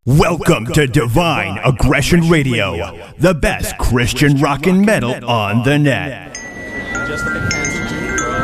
Welcome to Divine Aggression Radio, the best Christian rock and metal on the net. Just like a cancer gene, bro.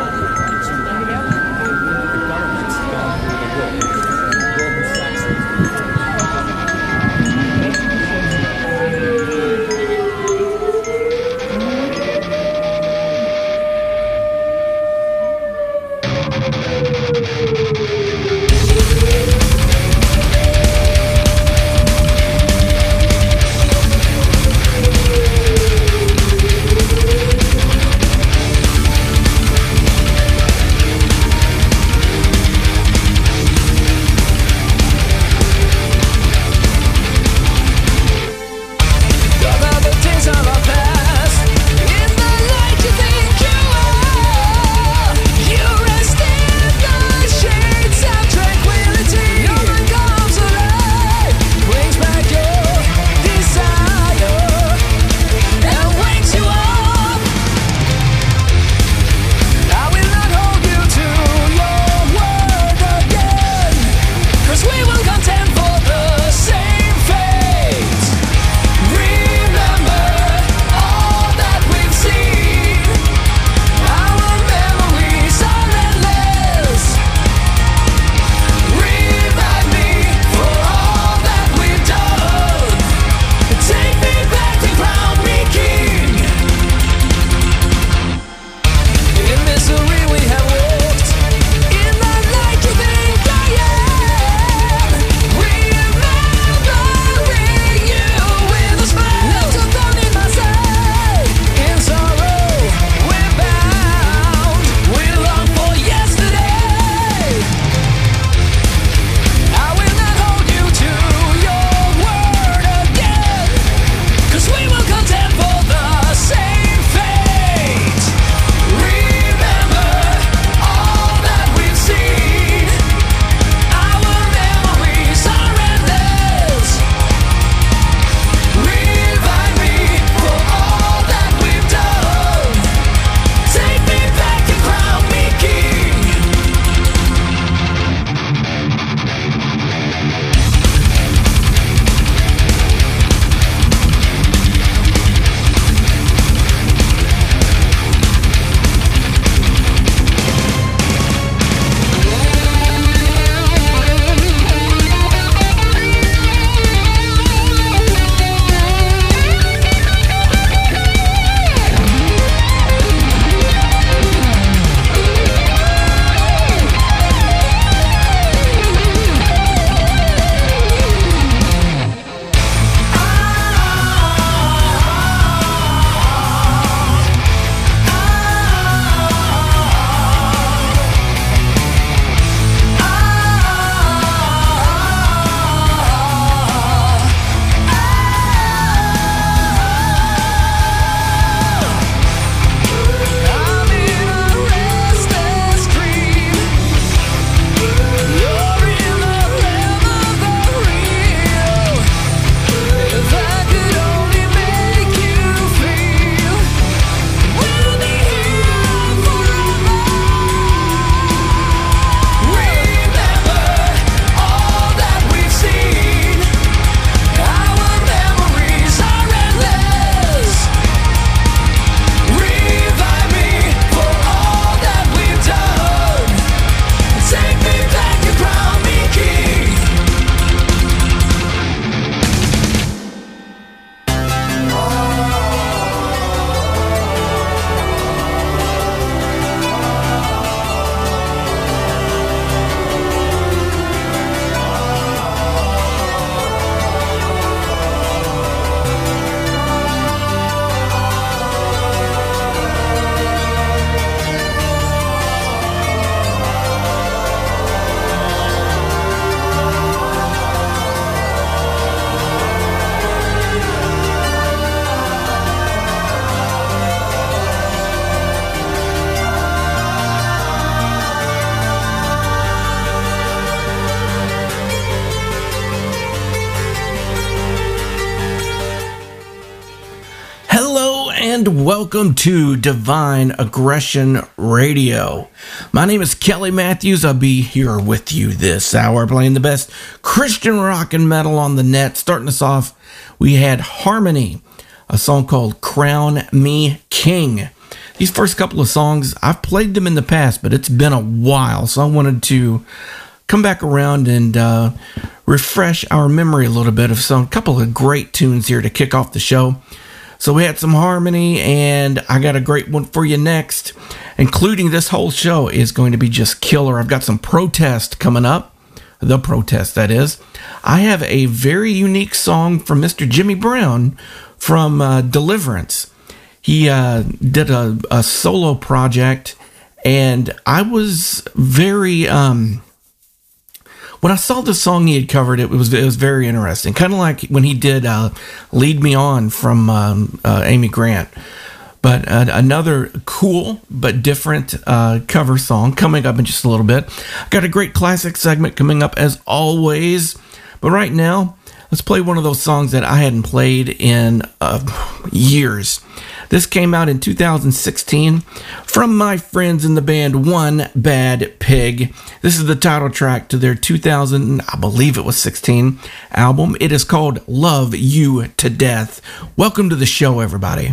and welcome to Divine Aggression Radio. My name is Kelly Matthews. I'll be here with you this hour playing the best Christian rock and metal on the net. Starting us off, we had Harmony, a song called Crown Me King. These first couple of songs, I've played them in the past, but it's been a while, so I wanted to come back around and refresh our memory a little bit of a couple of great tunes here to kick off the show. So we had some Harmony, and I got a great one for you next. Including this whole show is going to be just killer. I've got some Protest coming up. The Protest, that is. I have a very unique song from Mr. Jimmy Brown from Deliverance. He did a solo project, and I was very... when I saw the song he had covered, it was very interesting. Kind of like when he did Lead Me On from Amy Grant. But another cool but different cover song coming up in just a little bit. Got a great classic segment coming up as always. But right now, let's play one of those songs that I hadn't played in years. This came out in 2016 from my friends in the band One Bad Pig. This is the title track to their 2016 album. It is called Love You to Death. Welcome to the show, everybody.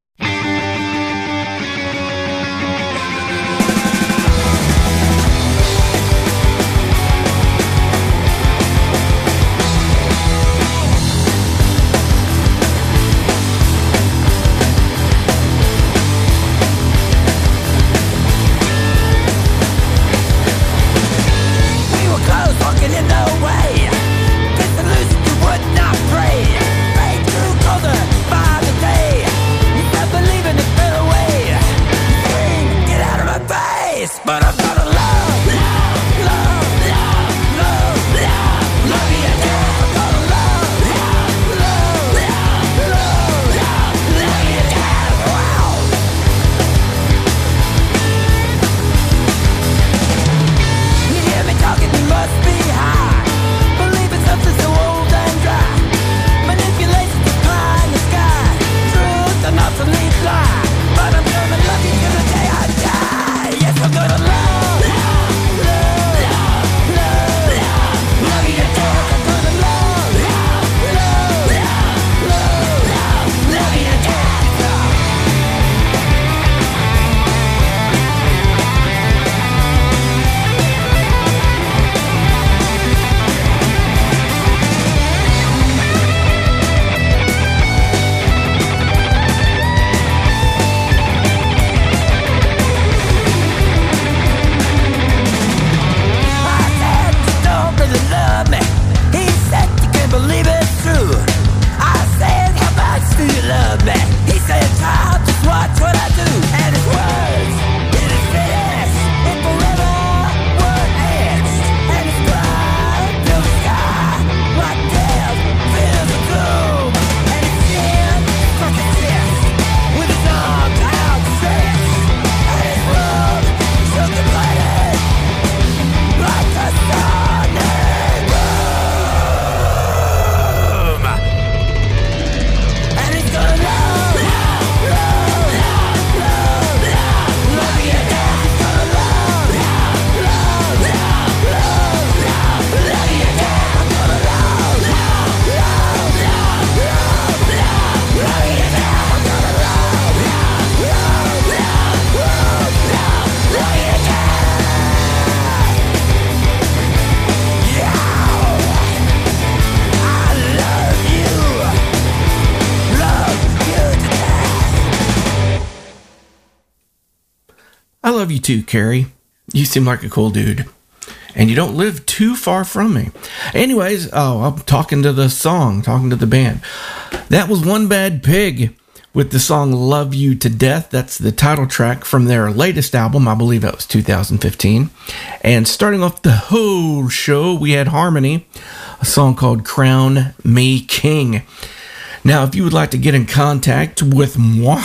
I love you too, Carrie. You seem like a cool dude. And you don't live too far from me. Anyways, I'm talking to the song, talking to the band. That was One Bad Pig with the song Love You to Death. That's the title track from their latest album. I believe that was 2015. And starting off the whole show, we had Harmony, a song called Crown Me King. Now, if you would like to get in contact with me,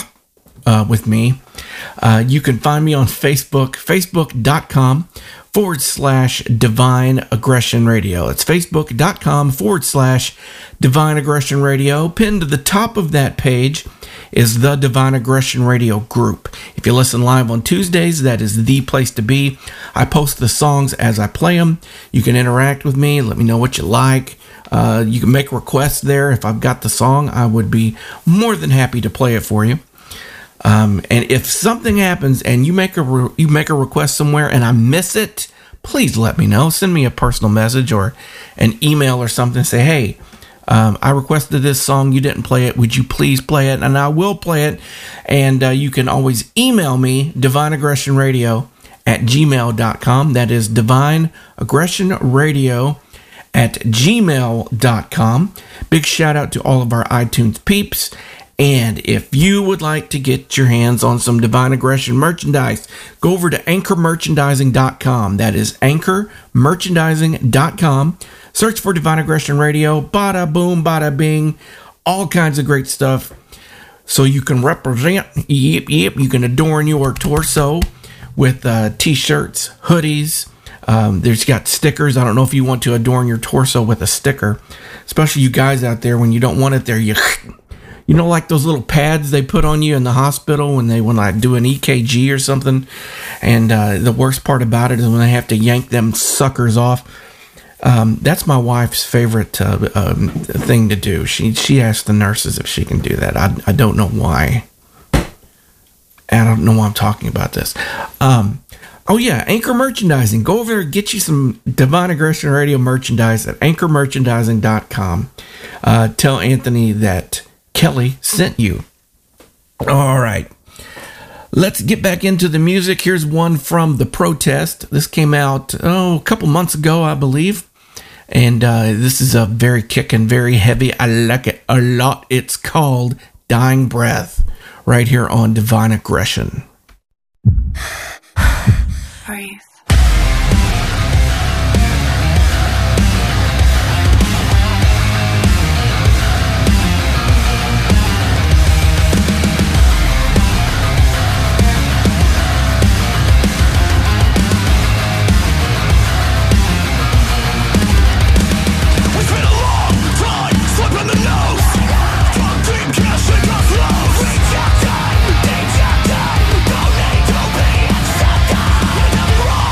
you can find me on Facebook, facebook.com/Divine Aggression Radio. It's facebook.com/Divine Aggression Radio. Pinned to the top of that page is the Divine Aggression Radio group. If you listen live on Tuesdays, that is the place to be. I post the songs as I play them. You can interact with me. Let me know what you like. You can make requests there. If I've got the song, I would be more than happy to play it for you. And if something happens and you make a request somewhere and I miss it, please let me know. Send me a personal message or an email or something. Say, hey, I requested this song. You didn't play it. Would you please play it? And I will play it. And you can always email me, divineaggressionradio@gmail.com. That is divineaggressionradio@gmail.com. Big shout out to all of our iTunes peeps. And if you would like to get your hands on some Divine Aggression merchandise, go over to anchormerchandising.com. That is anchormerchandising.com. Search for Divine Aggression Radio. Bada boom, bada bing. All kinds of great stuff. So you can represent, you can adorn your torso with t-shirts, hoodies. There's got stickers. I don't know if you want to adorn your torso with a sticker. Especially you guys out there, when you don't want it there, you know, like those little pads they put on you in the hospital when they want to do an EKG or something. And the worst part about it is when they have to yank them suckers off. That's my wife's favorite thing to do. She asks the nurses if she can do that. I don't know why. I don't know why I'm talking about this. Oh yeah, Anchor Merchandising. Go over there and get you some Divine Aggression Radio merchandise at anchormerchandising.com. Tell Anthony that Kelly sent you. All right. Let's get back into the music. Here's one from The Protest. This came out, a couple months ago, I believe. And this is a very kickin', very heavy. I like it a lot. It's called Dying Breath, right here on Divine Aggression. Breathe. Rejected, don't need to be accepted. You never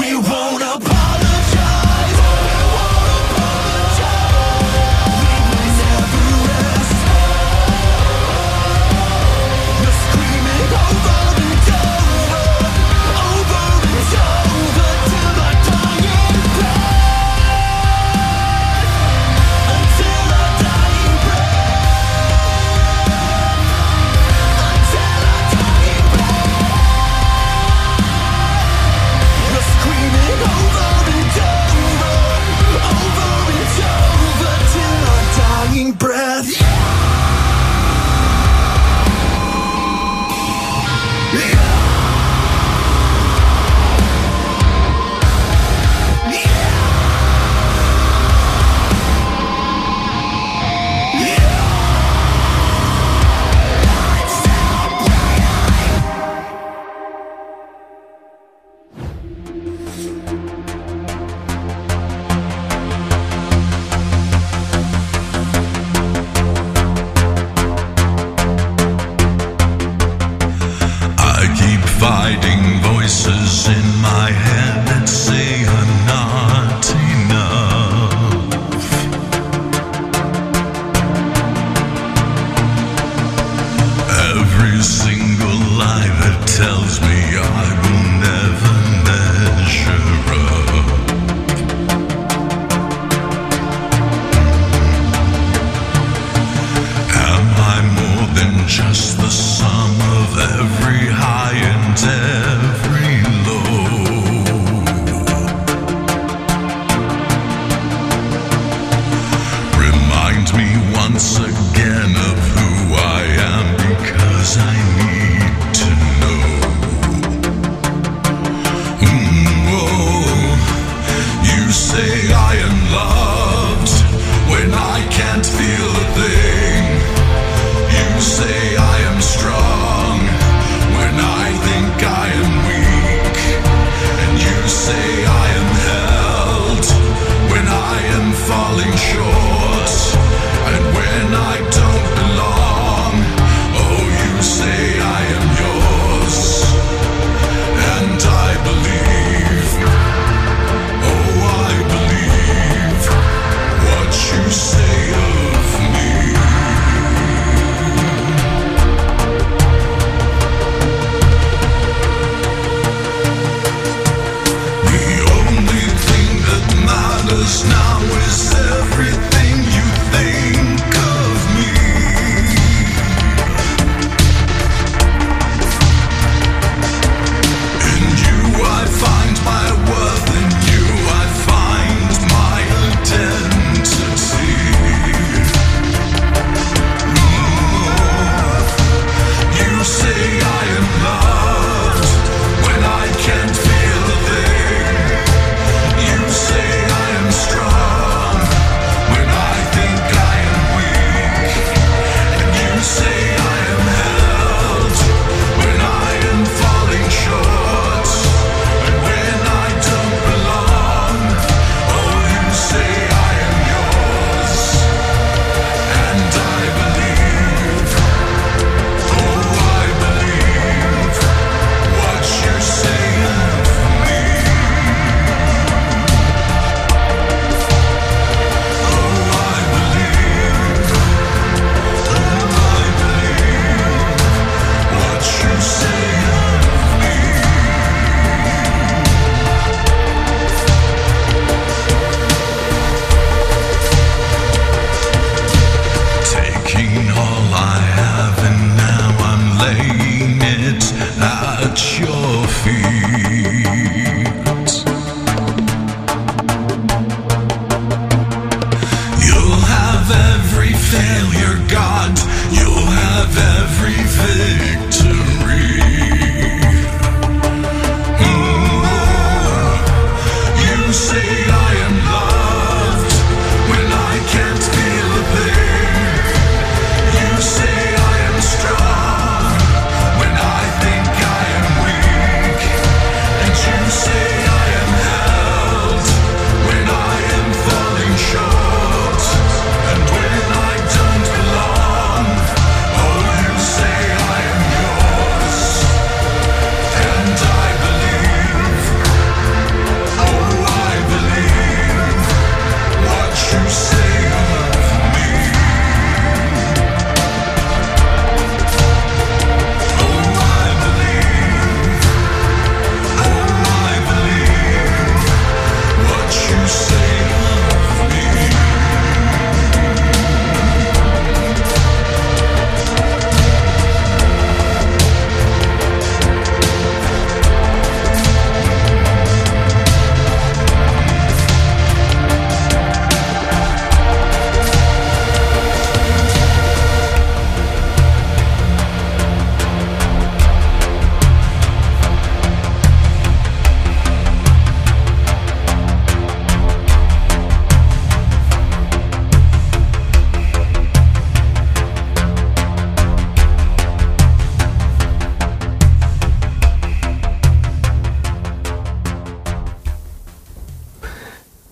we won't apologize. We won't apologize. We will never rest. We're screaming over and over, till our dying breath. Until our dying breath. Until our dying breath. We're screaming over.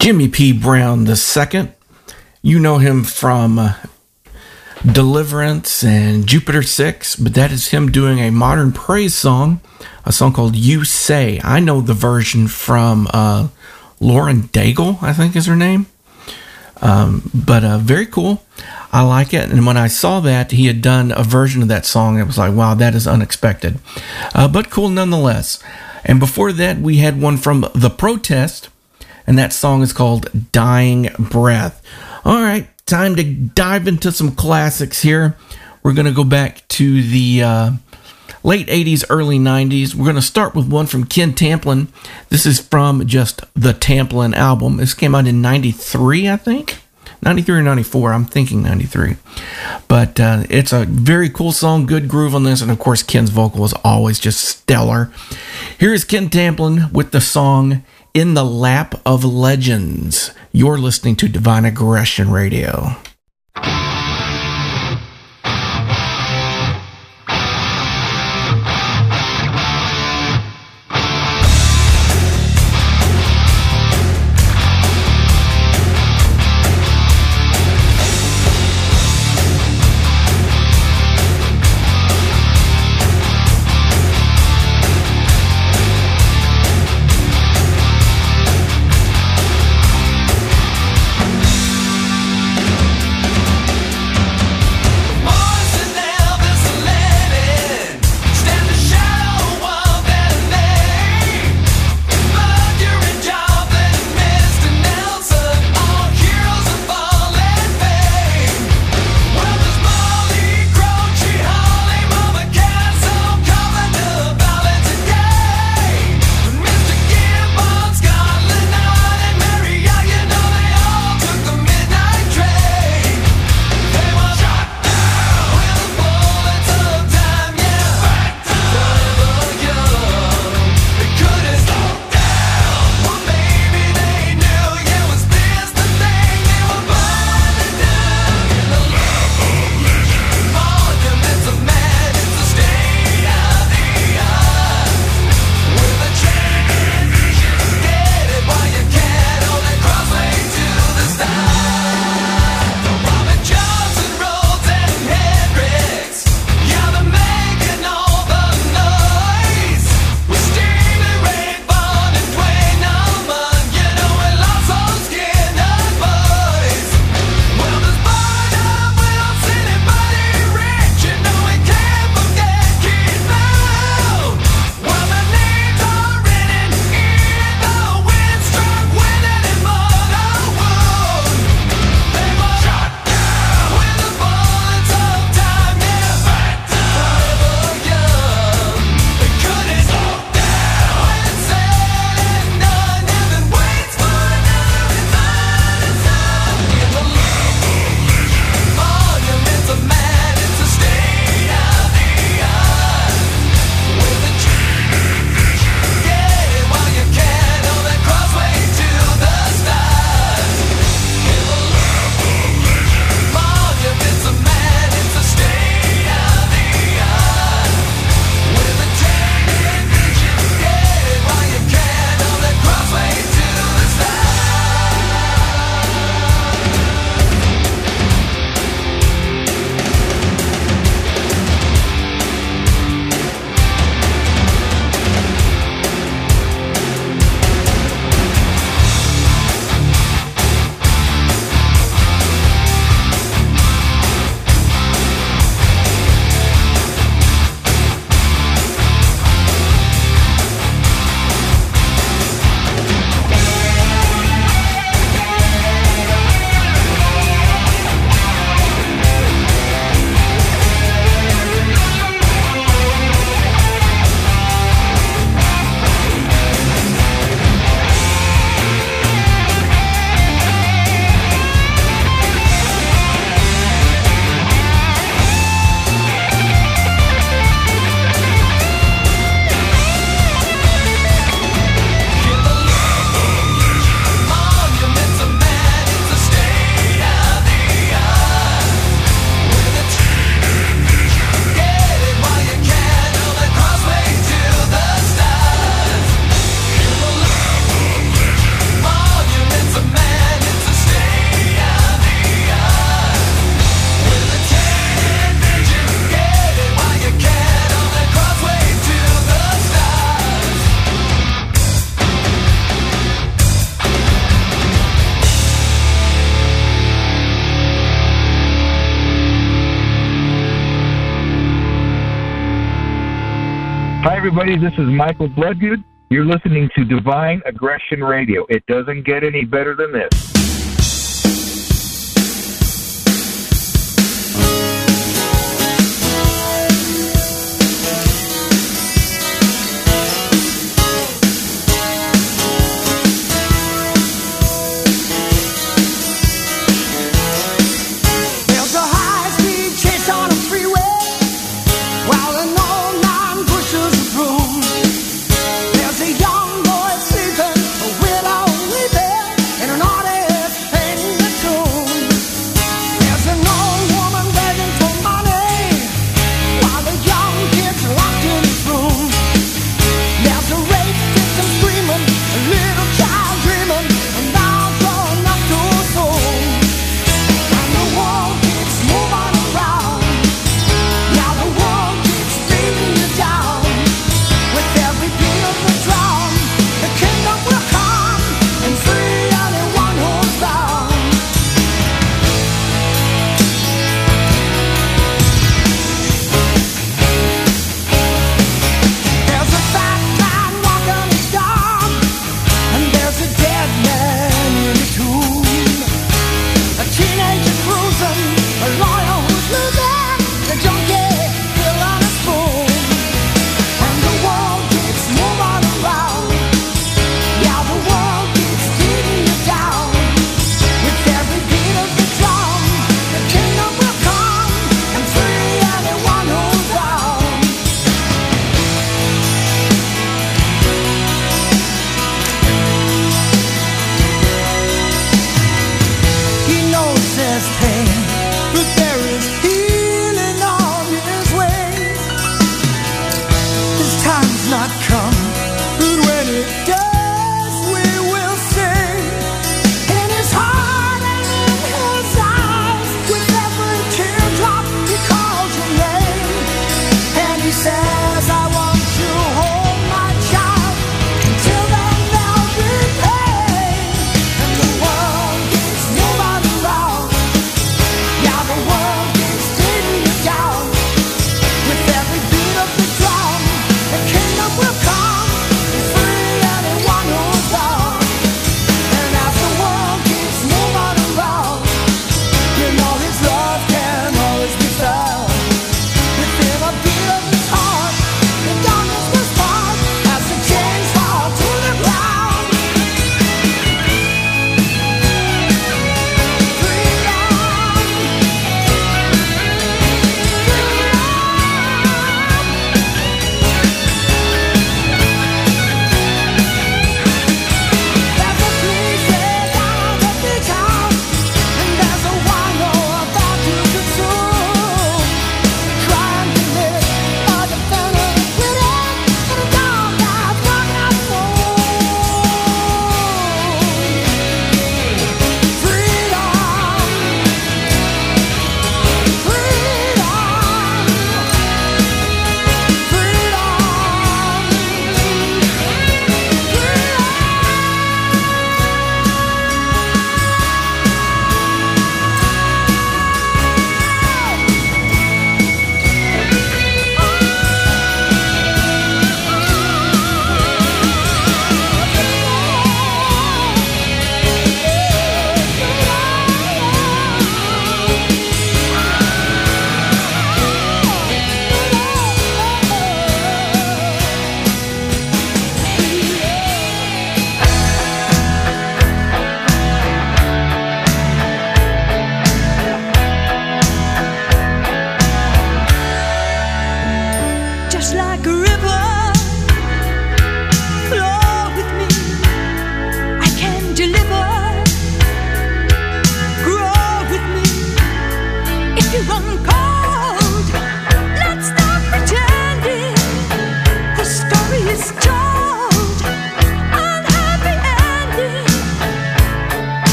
Jimmy P. Brown II. You know him from Deliverance and Jupiter 6, but that is him doing a modern praise song, a song called You Say. I know the version from Lauren Daigle, I think is her name. But very cool. I like it. And when I saw that he had done a version of that song, it was like, wow, that is unexpected. But cool nonetheless. And before that, we had one from The Protest, and that song is called Dying Breath. All right, time to dive into some classics here. We're going to go back to the late 80s, early 90s. We're going to start with one from Ken Tamplin. This is from just the Tamplin album. This came out in 93, I think. 93 or 94. I'm thinking 93. But it's a very cool song, good groove on this. And of course, Ken's vocal is always just stellar. Here's Ken Tamplin with the song In the Lap of Legends. You're listening to Divine Aggression Radio. everybody. This is Michael Bloodgood. You're listening to Divine Aggression Radio. It doesn't get any better than this. There's a high-speed chase on a freeway while an old man pushes a broom. There's a young boy sleeping, a widow weeping, and an auto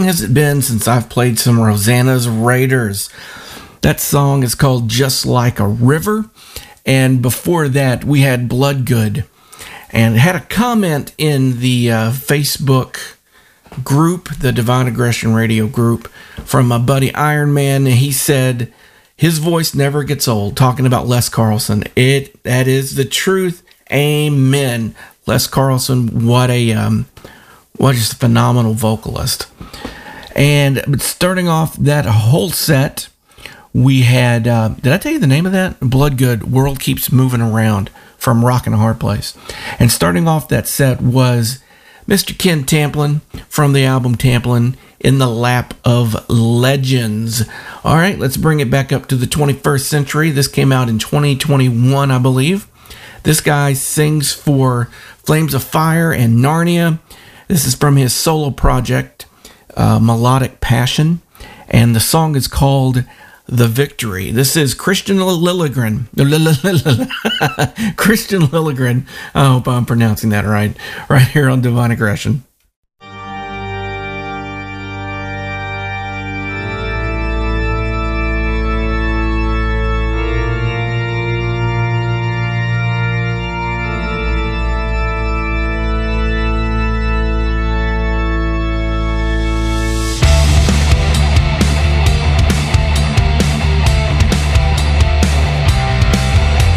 long has it been since I've played some Rosanna's Raiders? That song is called Just Like a River. And before that, we had Bloodgood. And had a comment in the Facebook group, the Divine Aggression Radio group, from my buddy Iron Man. He said his voice never gets old, talking about Les Carlson. That is the truth. Amen. Les Carlson, what just a phenomenal vocalist. But starting off that whole set, we had, did I tell you the name of that? Bloodgood, World Keeps Moving Around, from Rockin' a Hard Place. And starting off that set was Mr. Ken Tamplin from the album Tamplin, In the Lap of Legends. All right, let's bring it back up to the 21st century. This came out in 2021, I believe. This guy sings for Flames of Fire and Narnia. This is from his solo project, Melodic Passion. And the song is called The Victory. This is Christian Lilligren. Christian Lilligren. I hope I'm pronouncing that right. Right here on Divine Aggression.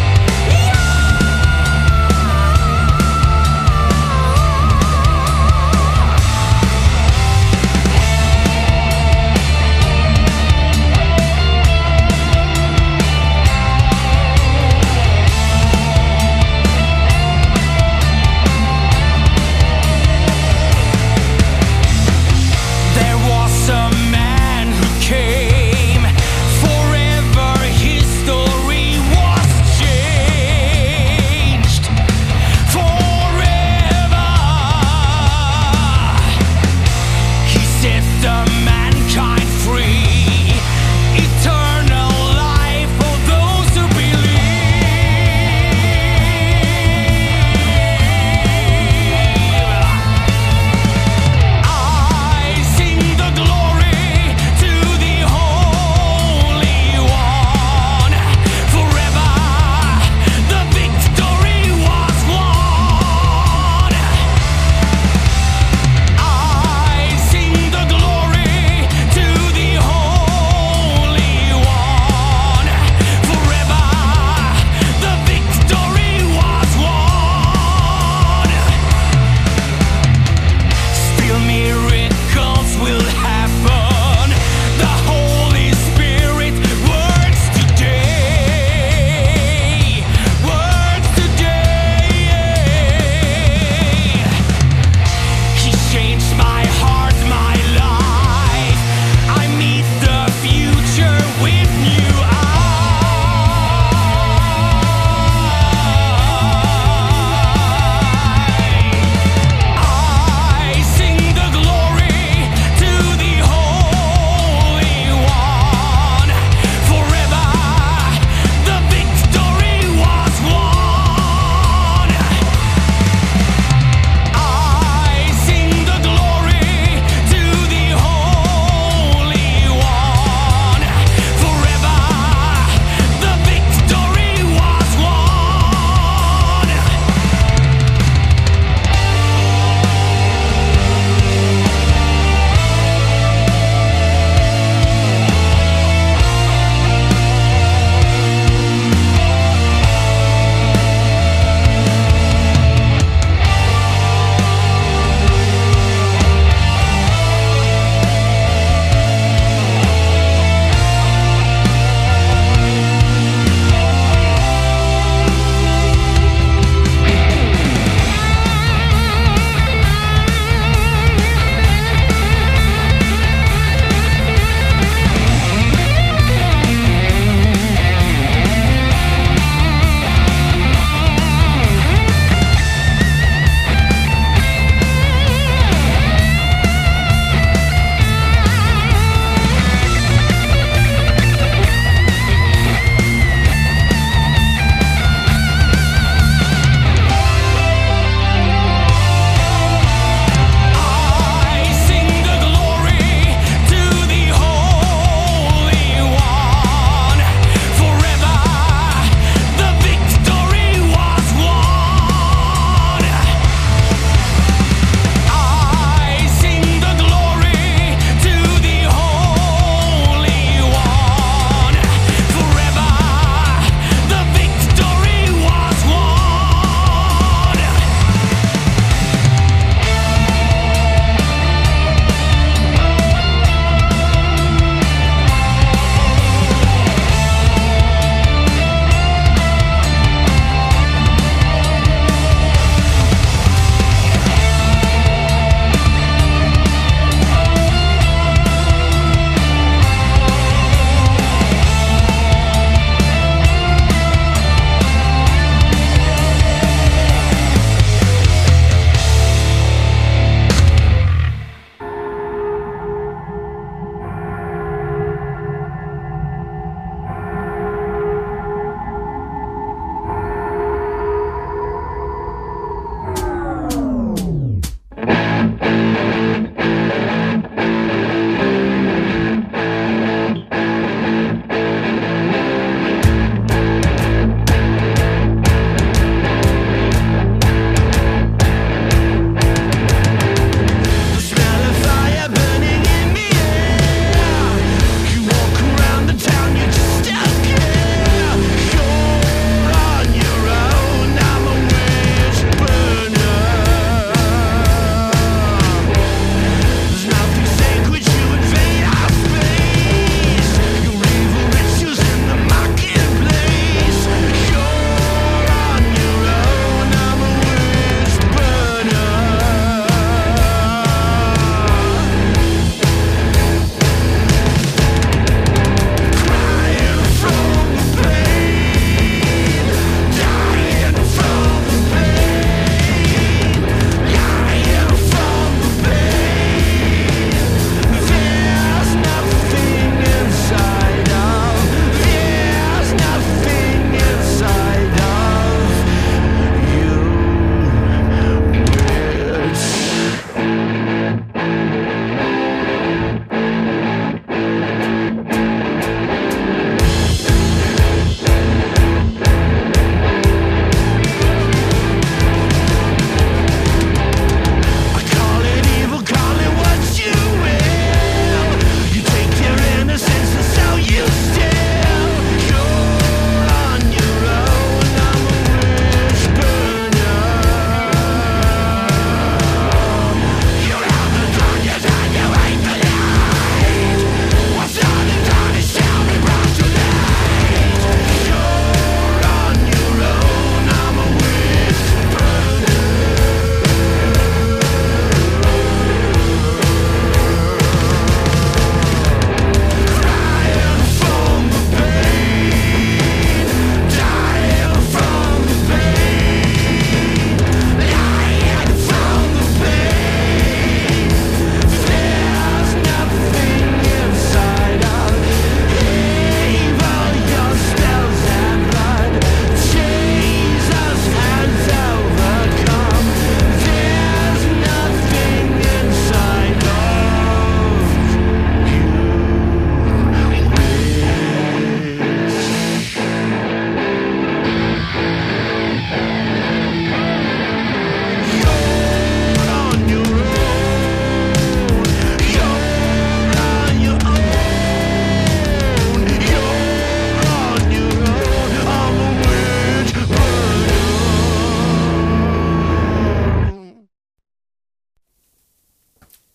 Yeah.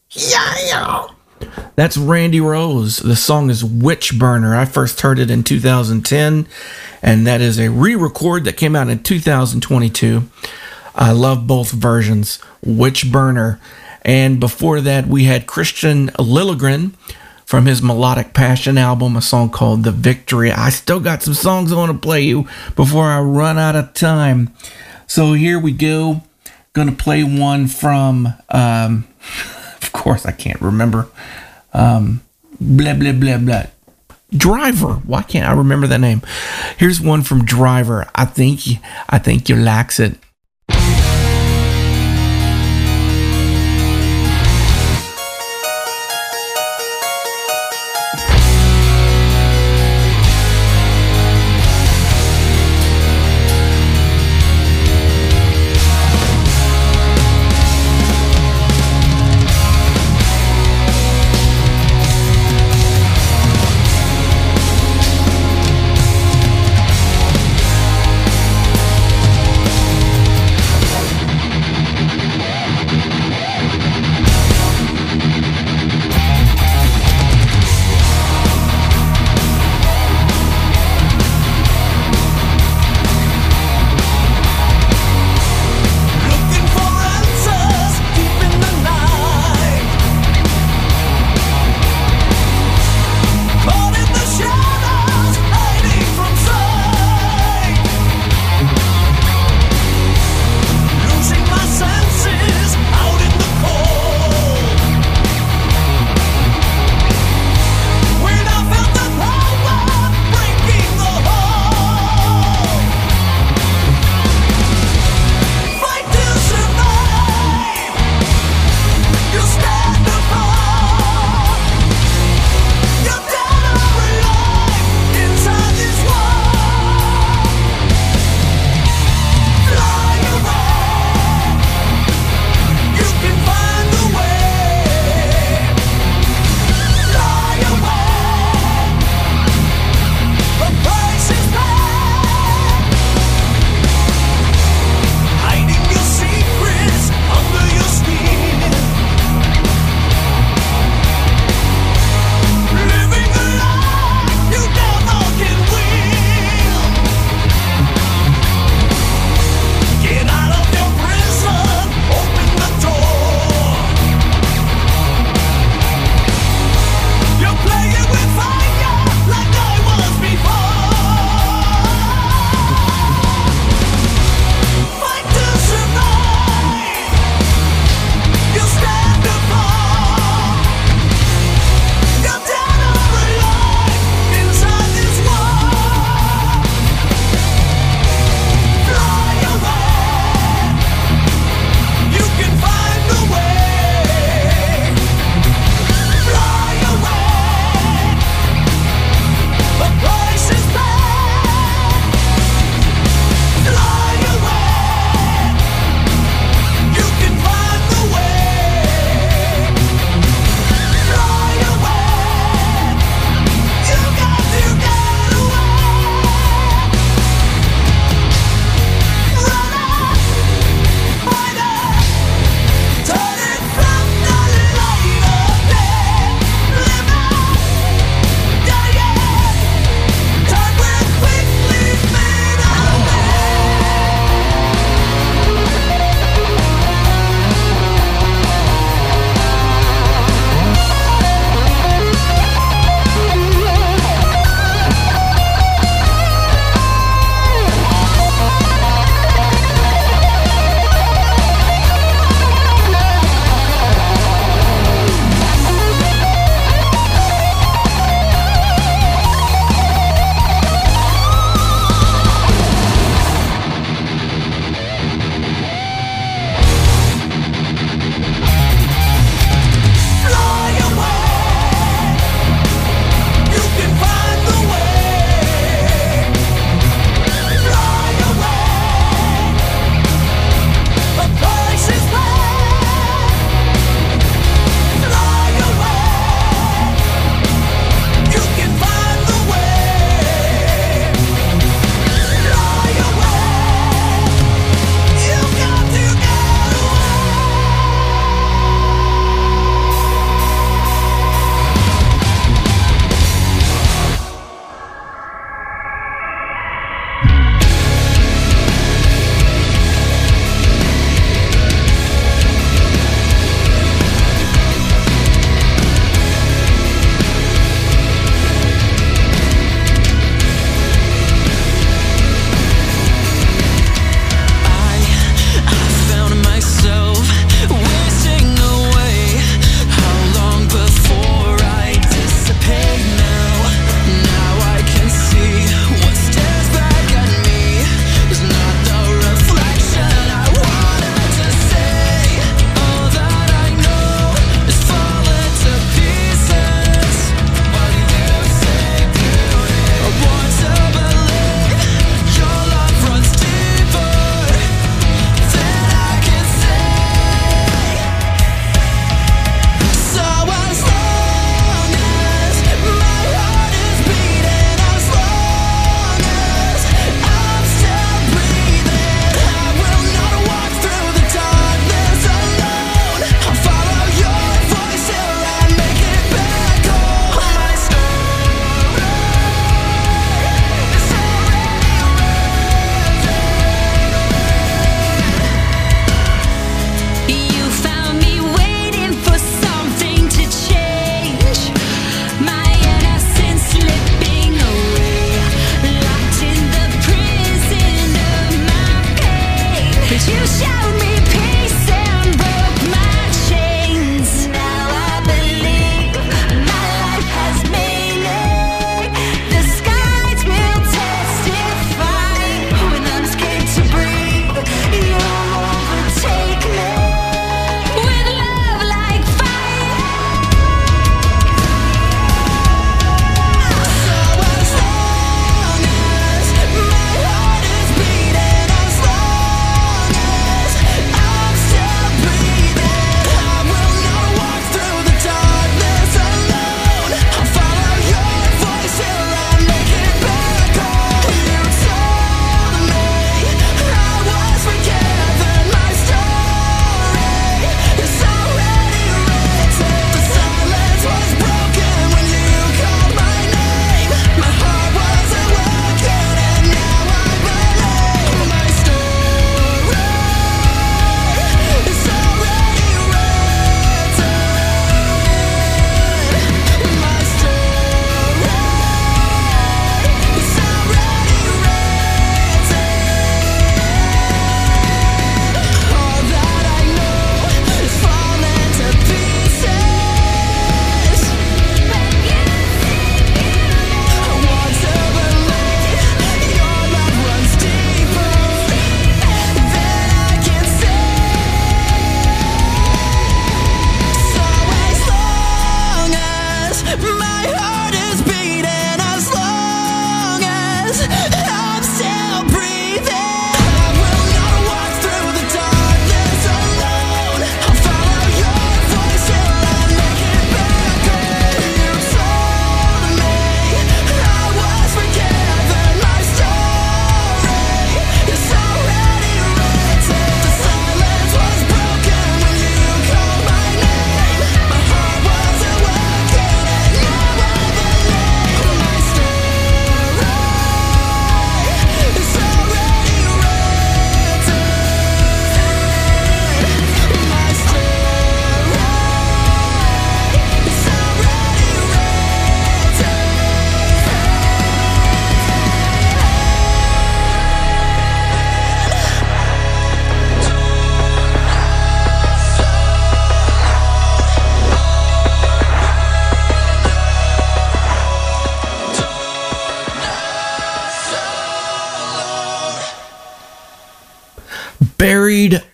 Yeah. That's Randy Rose. The song is Witch Burner. I first heard it in 2010, and that is a re-record that came out in 2022. I love both versions. Witch Burner. And before that, we had Christian Lilligren from his Melodic Passion album, a song called The Victory. I still got some songs I want to play you before I run out of time. So here we go. Gonna play one from, of course I can't remember, blah, blah, blah, blah. Driver. Why can't I remember that name? Here's one from Driver. I think you likes it.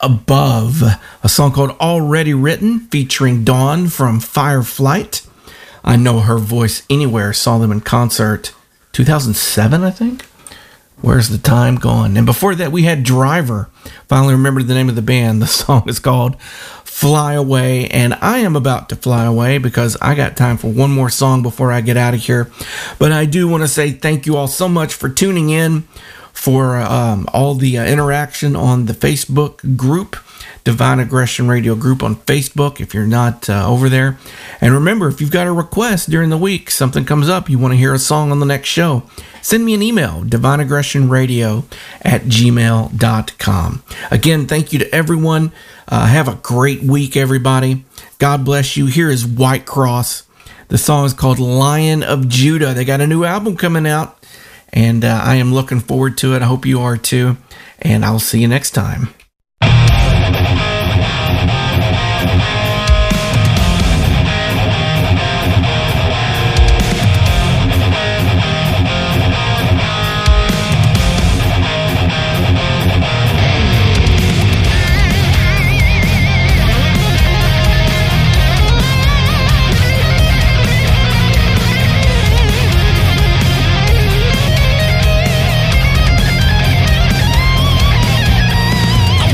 Above, a song called Already Written featuring Dawn from Fireflight. I know her voice anywhere. Saw them in concert 2007, I think. Where's the time gone? And before that, we had Driver. Finally remembered the name of the band. The song is called Fly Away. And I am about to fly away because I got time for one more song before I get out of here. But I do want to say thank you all so much for tuning in, for all the interaction on the Facebook group, Divine Aggression Radio group on Facebook, if you're not over there. And remember, if you've got a request during the week, something comes up, you want to hear a song on the next show, send me an email, divineaggressionradio@gmail.com. Again, thank you to everyone. Have a great week, everybody. God bless you. Here is White Cross. The song is called Lion of Judah. They got a new album coming out, and I am looking forward to it. I hope you are too. And I'll see you next time. I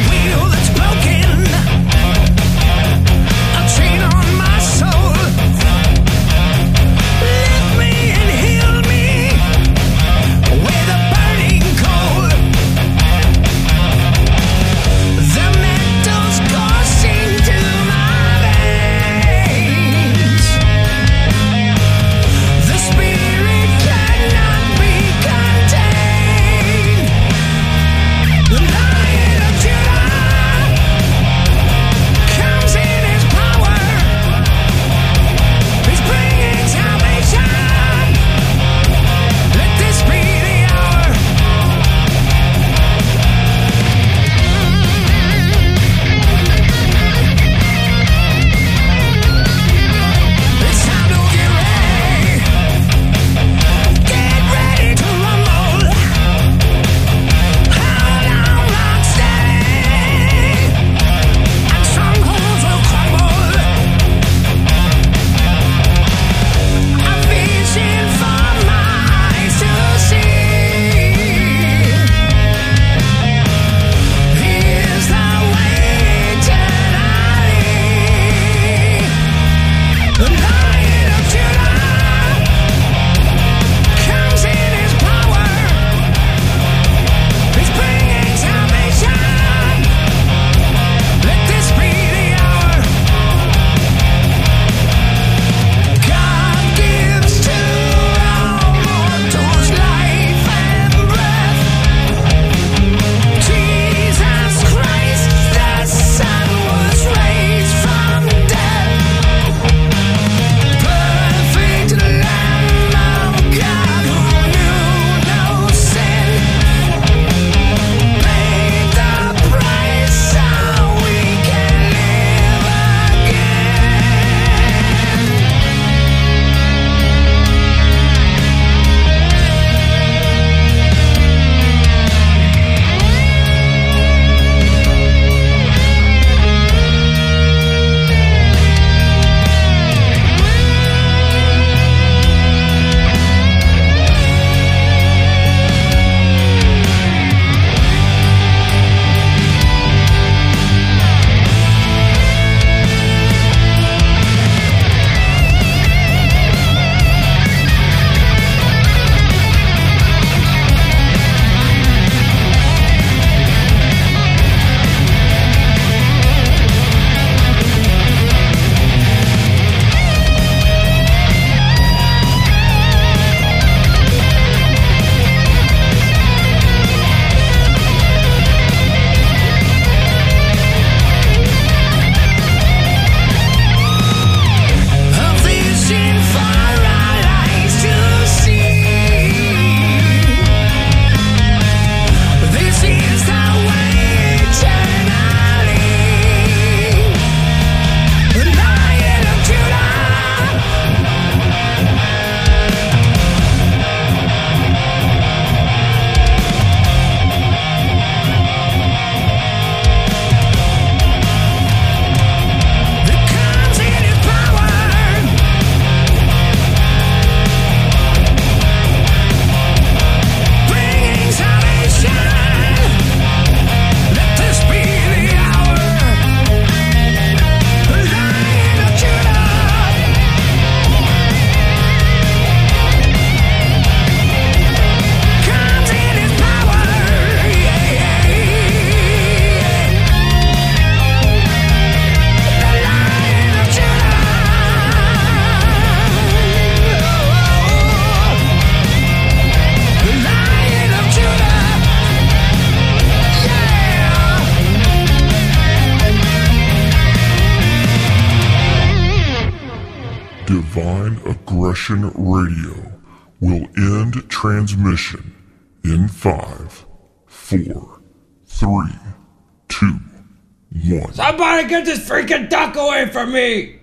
Aggression Radio will end transmission in 5, 4, 3, 2, 1. Somebody get this freaking duck away from me!